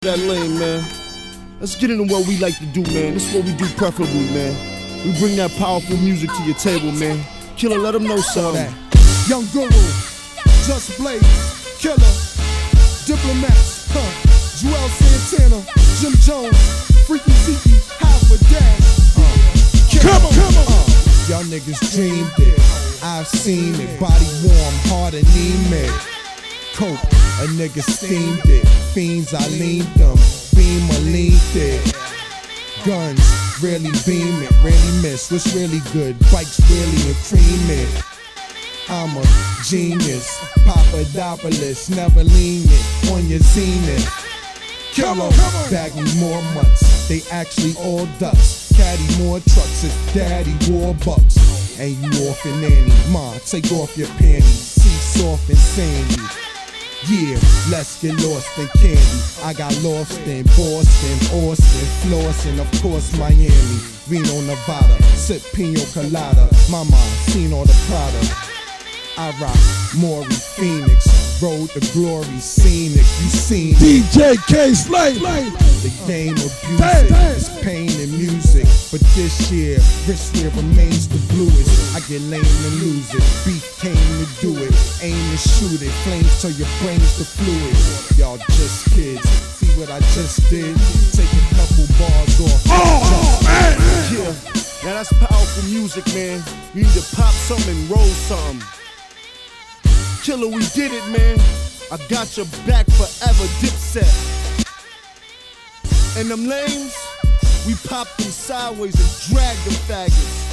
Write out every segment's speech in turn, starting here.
That lane, man. Let's get into what we like to do, man. This is what we do preferably, man. We bring that powerful music to your table, man. Killer, let them know something. Young Guru, Just Blaze, Killer, Diplomats, Joel Santana, Jim Jones, Freaky Zeke, Half a Dash. Come on. Y'all niggas dreamed it. I've seen it. Body warm, heart anemic. Coke, a nigga steamed it. Fiends, I leaned them. Beam or leaned it. Guns, really beam it. Really miss. What's really good? Bikes really and cream it. I'm a genius. Papadopoulos, never lenient. On your zenith. Killer, bag me more mutts. They actually all ducks. Caddy more trucks. It's daddy war bucks. And you off and nanny. Ma, take off your panties. See soft and sandy. Yeah, let's get lost in candy. I got lost in Boston, Austin, Flossin, of course Miami, Reno, Nevada, sip pino colada. Mama, seen all the Prada. I rock Maury, Phoenix, road to glory, scenic, you seen it. DJ K Slay. The game abusive, it's pain and music. But this year, wrist wear remains the bluest. I get lame and lose it. Beef came to do it. Aim and shoot it. Flames till your brain's the fluid. Y'all just kids. See what I just did? Take a couple bars off. Oh, man. Yeah, now that's powerful music, man. You need to pop something and roll something. Killer, we did it, man. I got your back forever, Dipset. And them lames, we popped them sideways and dragged them faggots.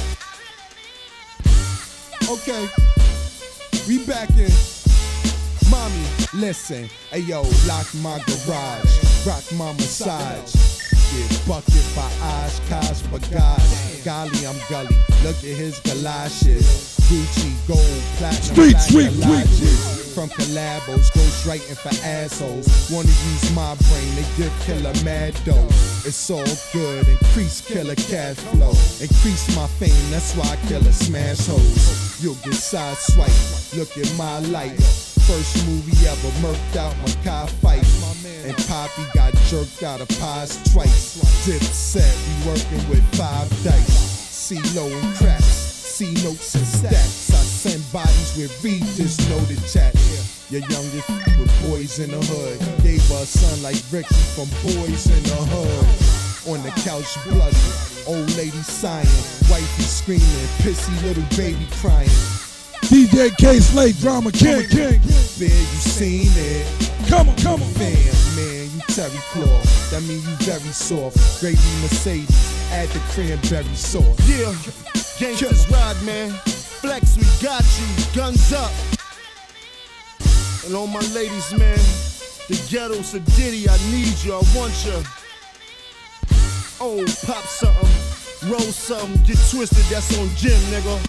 Okay, we back in. Mommy, listen, ayo, lock my garage, rock my massage. Get bucket by Oshkosh Bagage. Golly, I'm gully, look at his galoshes. Gucci, gold, platinum, Street. From collabos, ghostwriting for assholes. Wanna use my brain, they give Killer mad dough. It's all good, increase Killer cash flow. Increase my fame, that's why Killer smash hoes. You'll get sideswiped, look at my life. First movie ever, murked out my car fight. And Poppy got jerked out of pies twice. Dipset, we working with 5 dice. C-Lo and cracks, C-notes and stacks. I send bodies with read this noted chat. Your youngest with boys in the hood. Gave her a son like Ricky from Boys in the Hood. On the couch bloody, old lady sighing. Wifey screaming, pissy little baby crying. DJ K Slay, Drama King. There you seen it. Come on. Fam, man, you Terry Claw. That mean you very soft. Gravy Mercedes, add the cranberry sauce. Yeah, gangsters ride, man. Flex, we got you. Guns up. And all my ladies, man. The ghetto Sadiddy, I need you, I want you. Oh, pop something, roll something, get twisted, that's on Jim, nigga.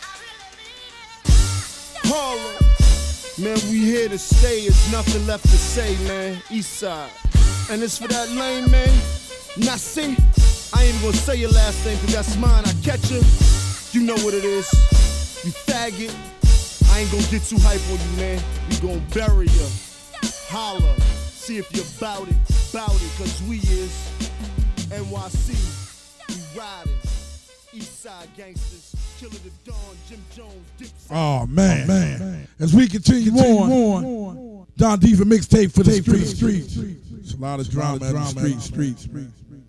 Harlem, man, we here to stay, it's nothing left to say, man. Eastside, and it's for that lane, man. Now see, I ain't even gonna say your last name, cause that's mine, I catch you. You know what it is, you faggot. I ain't gonna get too hype on you, man. We gon' bury you. Holla, see if you're bout it, cause we is NYC, we riding. Eastside gangsters, Killer the Dawn, Jim Jones, Dipset. Oh, man. As we continue on, Don Diva mixtape for the streets. It's a lot of drama in the streets.